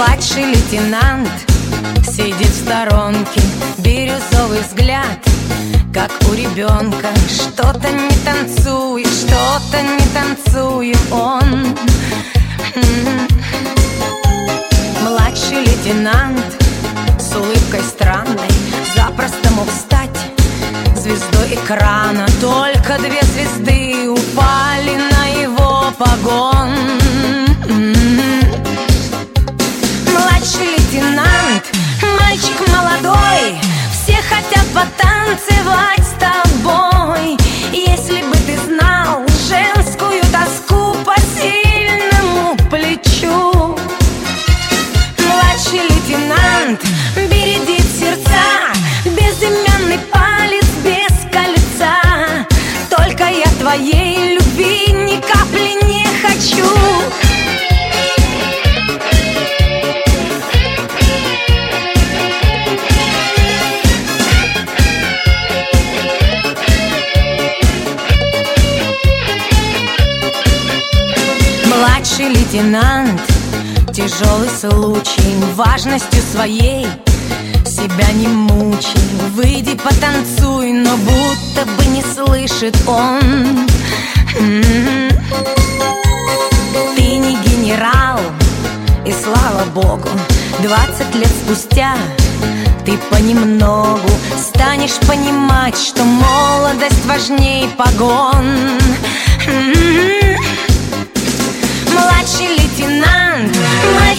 Младший лейтенант сидит в сторонке, бирюзовый взгляд, как у ребенка. Что-то не танцует, что-то не танцует он. Младший лейтенант с улыбкой странной запросто мог стать звездой экрана. Только 2 звезды упали на его погон. Младший лейтенант, мальчик молодой, все хотят потанцевать с тобой. Если бы ты знал женскую тоску по сильному плечу. Младший лейтенант бередит сердца, безымянный палец без кольца. Только я твоей любви ни капли не хочу. Младший лейтенант, тяжелый случай, важностью своей себя не мучай. Выйди потанцуй, но будто бы не слышит он. Ты не генерал, и слава богу, 20 лет спустя ты понемногу станешь понимать, что молодость важней погон. Младший лейтенант,